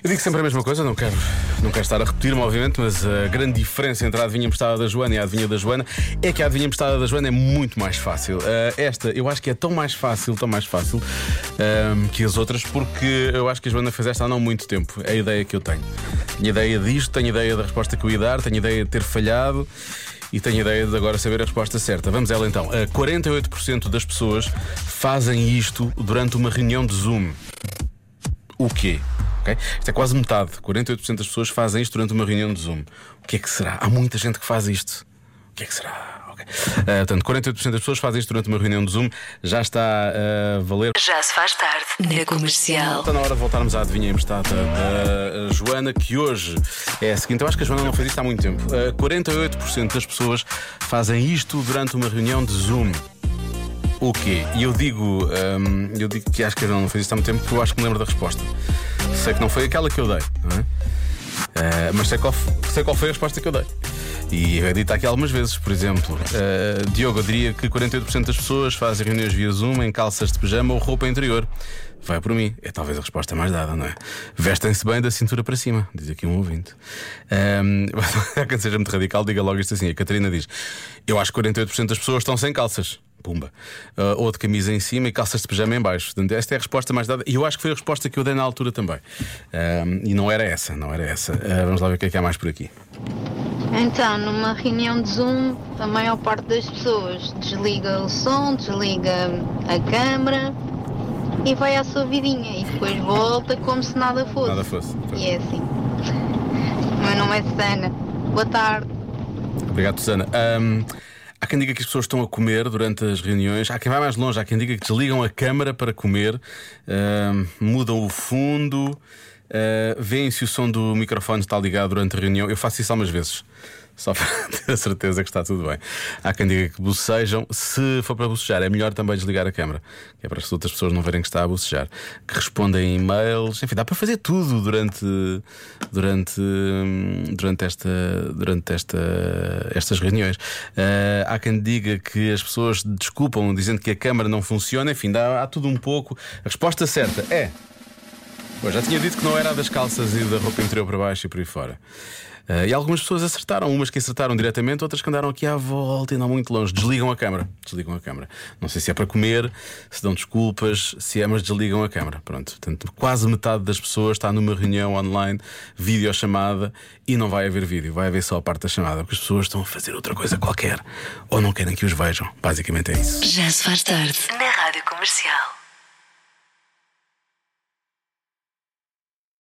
Eu digo sempre a mesma coisa, não quero estar a repetir-me, obviamente, mas a grande diferença entre a adivinha emprestada da Joana e a adivinha da Joana é que a adivinha emprestada da Joana é muito mais fácil. Esta, eu acho que é tão mais fácil que as outras, porque eu acho que a Joana fez esta há não muito tempo. É a ideia que eu tenho. Tenho ideia disto, tenho ideia da resposta que eu ia dar, tenho ideia de ter falhado e tenho ideia de agora saber a resposta certa. Vamos a ela então. 48% das pessoas fazem isto durante uma reunião de Zoom. O quê? Okay? Isto é quase metade. 48% das pessoas fazem isto durante uma reunião de Zoom. O que é que será? Há muita gente que faz isto. O que é que será? Okay. Portanto, 48% das pessoas fazem isto durante uma reunião de Zoom. Já está a valer. Já se faz tarde na Comercial. Está na hora de voltarmos à adivinha emprestada da Joana, que hoje é a seguinte. Eu acho que a Joana não fez isto há muito tempo. 48% das pessoas fazem isto durante uma reunião de Zoom. O quê? E eu digo que acho que a Joana não fez isto há muito tempo porque eu acho que me lembro da resposta. Sei que não foi aquela que eu dei, não é? Mas sei qual foi a resposta que eu dei. E eu dito aqui algumas vezes, por exemplo, Diogo, eu diria que 48% das pessoas fazem reuniões via Zoom em calças de pijama ou roupa interior. Vai por mim, é talvez a resposta mais dada, não é? Vestem-se bem da cintura para cima, diz aqui um ouvinte. Quem seja muito radical, diga logo isto assim. A Catarina diz: eu acho que 48% das pessoas estão sem calças. Pumba. Ou de camisa em cima e calças de pijama em baixo. Portanto, esta é a resposta mais dada. E eu acho que foi a resposta que eu dei na altura também. E não era essa. Vamos lá ver o que é que há mais por aqui. Então, numa reunião de Zoom, a maior parte das pessoas desliga o som, desliga a câmara e vai à sua vidinha. E depois volta como se nada fosse. Nada fosse. E é assim. O meu nome é Susana. Boa tarde. Obrigado, Susana. Há quem diga que as pessoas estão a comer durante as reuniões. Há quem vai mais longe, há quem diga que desligam a câmara para comer, mudam o fundo, veem se o som do microfone está ligado durante a reunião. Eu faço isso algumas vezes, só para ter a certeza que está tudo bem. Há quem diga que bocejam. Se for para bocejar, é melhor também desligar a câmara, que é para as outras pessoas não verem que está a bocejar. Que respondem e-mails, enfim, dá para fazer tudo durante estas reuniões. Há quem diga que as pessoas desculpam dizendo que a câmara não funciona. Enfim, há tudo um pouco. A resposta certa é... Pois, já tinha dito que não era a das calças e da roupa interior para baixo e por aí fora. E algumas pessoas acertaram, umas que acertaram diretamente, outras que andaram aqui à volta e não muito longe. Desligam a câmara. Não sei se é para comer, se dão desculpas, se é, mas desligam a câmara. Pronto, portanto, quase metade das pessoas está numa reunião online, videochamada, e não vai haver vídeo, vai haver só a parte da chamada, porque as pessoas estão a fazer outra coisa qualquer ou não querem que os vejam. Basicamente é isso. Já se faz tarde na Rádio Comercial.